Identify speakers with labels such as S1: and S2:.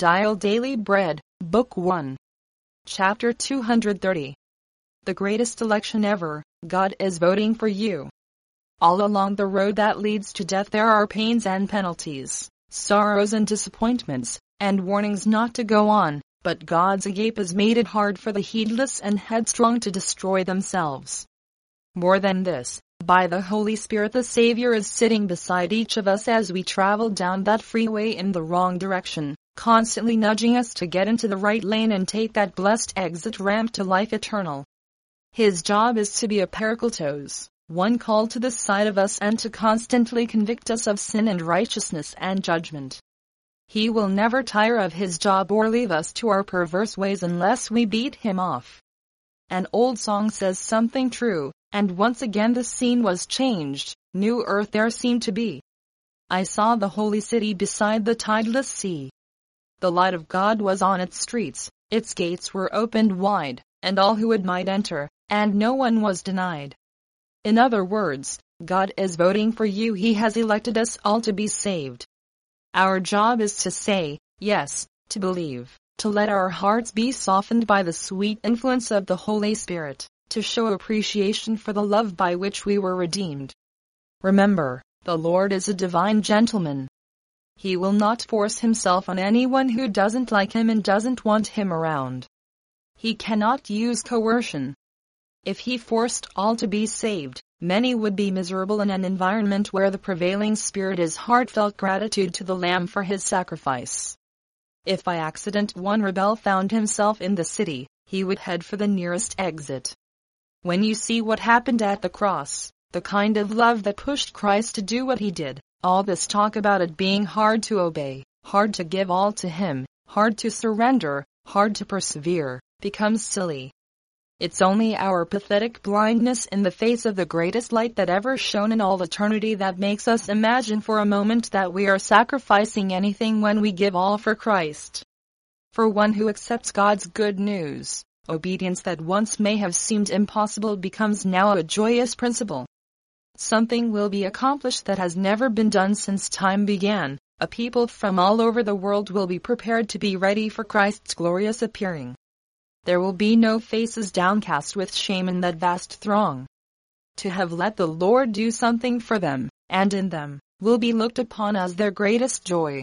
S1: Dial Daily Bread, Book 1. Chapter 230. The greatest election ever, God is voting for you. All along the road that leads to death there are pains and penalties, sorrows and disappointments, and warnings not to go on, but God's agape has made it hard for the heedless and headstrong to destroy themselves. More than this, by the Holy Spirit the Savior is sitting beside each of us as we travel down that freeway in the wrong direction, constantly nudging us to get into the right lane and take that blessed exit ramp to life eternal. His job is to be a parakletos, one called to the side of us and to constantly convict us of sin and righteousness and judgment. He will never tire of his job or leave us to our perverse ways unless we beat him off. An old song says something true, and once again the scene was changed, new earth there seemed to be. I saw the holy city beside the tideless sea. The light of God was on its streets, its gates were opened wide, and all who would might enter, and no one was denied. In other words, God is voting for you. He has elected us all to be saved. Our job is to say, yes, to believe, to let our hearts be softened by the sweet influence of the Holy Spirit, to show appreciation for the love by which we were redeemed. Remember, the Lord is a divine gentleman. He will not force himself on anyone who doesn't like him and doesn't want him around. He cannot use coercion. If he forced all to be saved, many would be miserable in an environment where the prevailing spirit is heartfelt gratitude to the Lamb for his sacrifice. If by accident one rebel found himself in the city, he would head for the nearest exit. When you see what happened at the cross, the kind of love that pushed Christ to do what he did, all this talk about it being hard to obey, hard to give all to him, hard to surrender, hard to persevere, becomes silly. It's only our pathetic blindness in the face of the greatest light that ever shone in all eternity that makes us imagine for a moment that we are sacrificing anything when we give all for Christ. For one who accepts God's good news, obedience that once may have seemed impossible becomes now a joyous principle. Something will be accomplished that has never been done since time began. A people from all over the world will be prepared to be ready for Christ's glorious appearing. There will be no faces downcast with shame in that vast throng. To have let the Lord do something for them, and in them, will be looked upon as their greatest joy.